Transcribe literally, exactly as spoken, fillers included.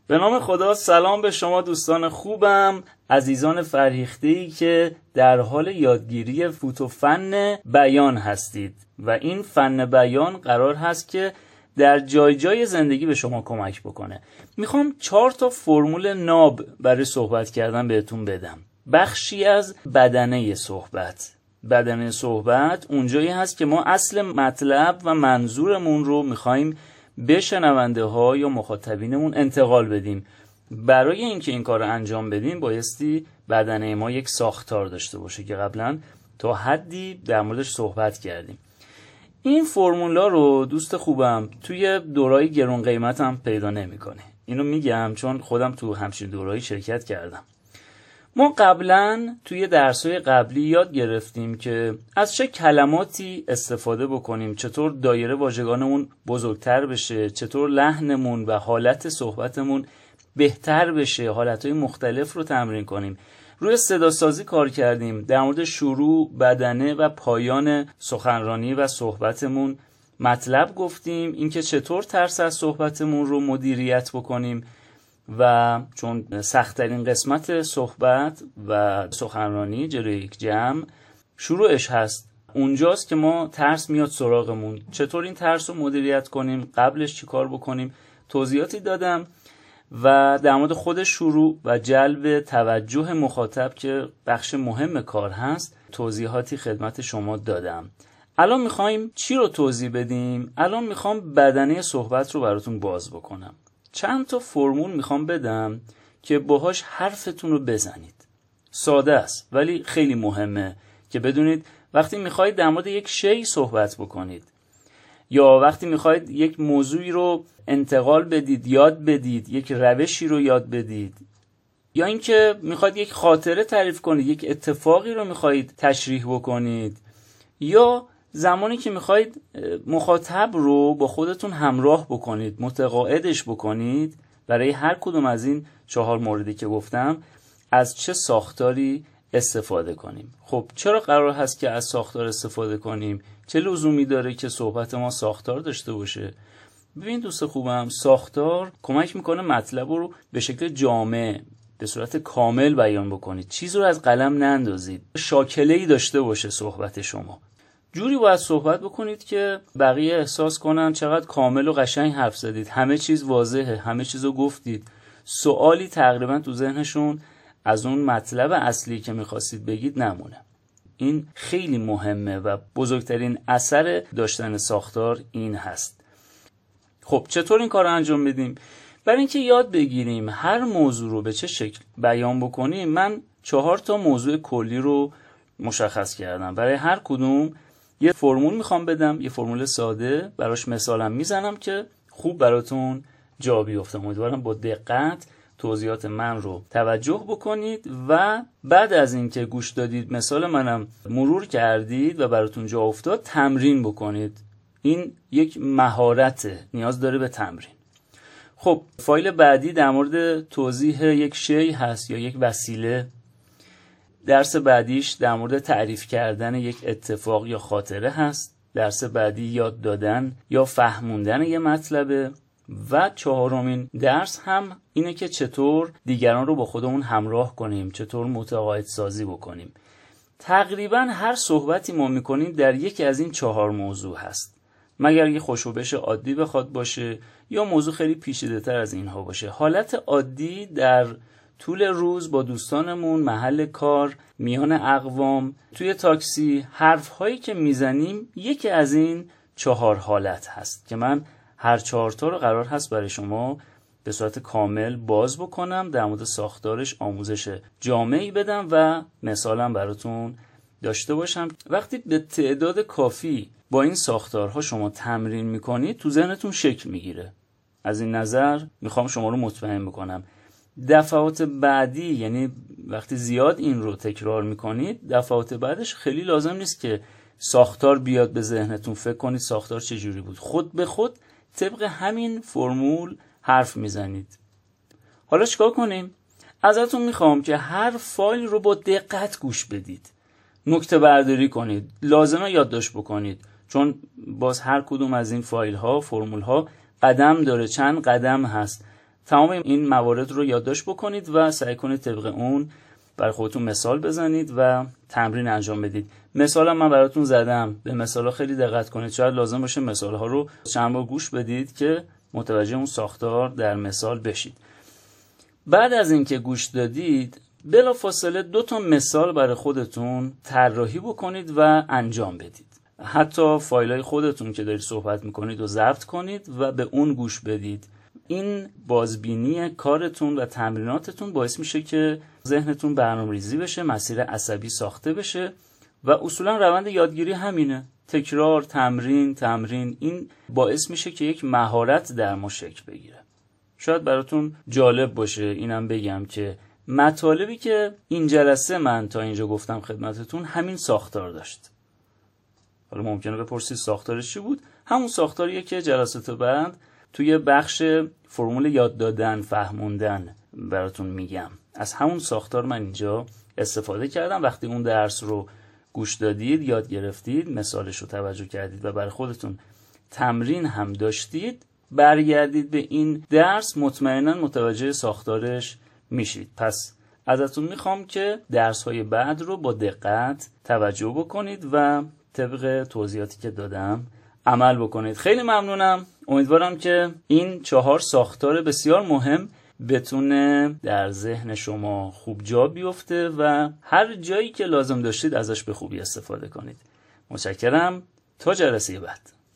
به نام خدا. سلام به شما دوستان خوبم، عزیزان فرهیخته‌ای که در حال یادگیری فوت و فن بیان هستید و این فن بیان قرار هست که در جای جای زندگی به شما کمک بکنه. میخوام چهار تا فرمول ناب برای صحبت کردن بهتون بدم. بخشی از بدنه صحبت. بدنه صحبت اونجایی هست که ما اصل مطلب و منظورمون رو میخوایم به شنونده ها یا مخاطبینمون انتقال بدیم. برای اینکه این کار رو انجام بدیم بایستی بدنه ما یک ساختار داشته باشه که قبلا تا حدی در موردش صحبت کردیم. این فرمولا رو دوست خوبم توی دورای گرون قیمتم پیدا نمیکنه. اینو میگم چون خودم تو همچین دورایی شرکت کردم. ما قبلا توی درس‌های قبلی یاد گرفتیم که از چه کلماتی استفاده بکنیم، چطور دایره واژگانمون بزرگتر بشه، چطور لحنمون و حالت صحبتمون بهتر بشه، حالتهای مختلف رو تمرین کنیم. روی صدا سازی کار کردیم، در مورد شروع، بدنه و پایان سخنرانی و صحبتمون مطلب گفتیم، اینکه چطور ترس از صحبتمون رو مدیریت بکنیم و چون سخت‌ترین قسمت صحبت و سخنرانی جلوی یک جمع شروعش هست، اونجاست که ما ترس میاد سراغمون. چطور این ترس رو مدیریت کنیم، قبلش چی کار بکنیم، توضیحاتی دادم و در مورد خود شروع و جلب توجه مخاطب که بخش مهم کار هست توضیحاتی خدمت شما دادم. الان میخوایم چی رو توضیح بدیم؟ الان میخوام بدنه صحبت رو براتون باز بکنم. چند تا فرمول میخوام بدم که باهاش حرفتون رو بزنید. ساده است ولی خیلی مهمه که بدونید وقتی میخواید در مورد یک شی صحبت بکنید یا وقتی میخواید یک موضوعی رو انتقال بدید، یاد بدید، یک روشی رو یاد بدید، یا اینکه میخواید یک خاطره تعریف کنید، یک اتفاقی رو میخواید تشریح بکنید، یا زمانی که میخواید مخاطب رو با خودتون همراه بکنید، متقاعدش بکنید، برای هر کدوم از این چهار موردی که گفتم از چه ساختاری استفاده کنیم. خب چرا قرار هست که از ساختار استفاده کنیم؟ چه لزومی داره که صحبت ما ساختار داشته باشه؟ ببین دوست خوبم، ساختار کمک میکنه مطلب رو به شکل جامع، به صورت کامل بیان بکنید. چیز رو از قلم نندازید. شاکله‌ای داشته باشه صحبت شما. جوری باید صحبت بکنید که بقیه احساس کنن چقدر کامل و قشنگ حرف زدید، همه چیز واضحه، همه چیز رو گفتید، سوالی تقریبا تو ذهنشون از اون مطلب اصلی که میخواستید بگید نمونه. این خیلی مهمه و بزرگترین اثر داشتن ساختار این هست. خب چطور این کار رو انجام بدیم؟ برای اینکه یاد بگیریم هر موضوع رو به چه شکل بیان بکنیم، من چهار تا موضوع کلی رو مشخص کردم. برای هر کدوم یه فرمول میخوام بدم، یه فرمول ساده براش مثالم میزنم که خوب براتون جا بیفته. امیدوارم با دقت توضیحات من رو توجه بکنید و بعد از اینکه گوش دادید، مثال منم مرور کردید و براتون جا افتاد، تمرین بکنید. این یک مهارته، نیاز داره به تمرین. خب فایل بعدی در مورد توضیح یک شی هست یا یک وسیله. درس بعدیش در مورد تعریف کردن یک اتفاق یا خاطره هست. درس بعدی یاد دادن یا فهموندن یه مطلبه و چهارمین درس هم اینه که چطور دیگران رو با خودمون همراه کنیم، چطور متقاعد سازی بکنیم. تقریبا هر صحبتی ما میکنیم در یکی از این چهار موضوع هست، مگر یه خوشوبش عادی بخواد باشه یا موضوع خیلی پیچیده تر از اینها باشه. حالت عادی در طول روز با دوستانمون، محل کار، میان اقوام، توی تاکسی، حرف‌هایی که میزنیم یکی از این چهار حالت هست که من هر چهار تا رو قرار هست برای شما به صورت کامل باز بکنم، در مورد ساختارش آموزش جامعی بدم و مثالم براتون داشته باشم. وقتی به تعداد کافی با این ساختارها شما تمرین میکنید تو ذهنتون شکل میگیره. از این نظر میخوام شما رو مطمئن بکنم دفعات بعدی، یعنی وقتی زیاد این رو تکرار میکنید، دفعات بعدش خیلی لازم نیست که ساختار بیاد به ذهنتون، فکر کنید ساختار چجوری بود. خود به خود طبق همین فرمول حرف میزنید. حالا چیکار کنیم؟ ازتون میخوام که هر فایل رو با دقت گوش بدید، نکته برداری کنید، لازمه یادداشت بکنید، چون باز هر کدوم از این فایل ها، فرمول ها قدم داره، چند قدم هست تمام این موارد رو یادداشت بکنید و سعی کنید طبق اون برای خودتون مثال بزنید و تمرین انجام بدید. مثلا من براتون زدم، به مثال‌ها خیلی دقت کنید، شاید لازم باشه مثال‌ها رو چند بار گوش بدید که متوجه اون ساختار در مثال بشید. بعد از اینکه گوش دادید بلافاصله دو تا مثال برای خودتون طراحی بکنید و انجام بدید. حتی فایل‌های خودتون که دارید صحبت می‌کنید رو ضبط کنید و به اون گوش بدید. این بازبینی کارتون و تمریناتتون باعث میشه که ذهنتون برنامه‌ریزی بشه، مسیر عصبی ساخته بشه و اصولا روند یادگیری همینه. تکرار، تمرین، تمرین، این باعث میشه که یک مهارت در ما شکل بگیره. شاید براتون جالب باشه اینم بگم که مطالبی که این جلسه من تا اینجا گفتم خدمتتون همین ساختار داشت. حالا ممکنه بپرسید ساختارش چی بود؟ همون ساختاریه که جلسات بعد توی بخش فرمول یاد دادن، فهموندن براتون میگم. از همون ساختار من اینجا استفاده کردم. وقتی اون درس رو گوش دادید، یاد گرفتید، مثالش رو توجه کردید و برای خودتون تمرین هم داشتید، برگردید به این درس، مطمئنا متوجه ساختارش میشید. پس ازتون میخوام که درس‌های بعد رو با دقت توجه بکنید و طبق توضیحاتی که دادم عمل بکنید. خیلی ممنونم. امیدوارم که این چهار ساختار بسیار مهم بتونه در ذهن شما خوب جا بیفته و هر جایی که لازم داشتید ازش به خوبی استفاده کنید. متشکرم. تا جلسه بعد.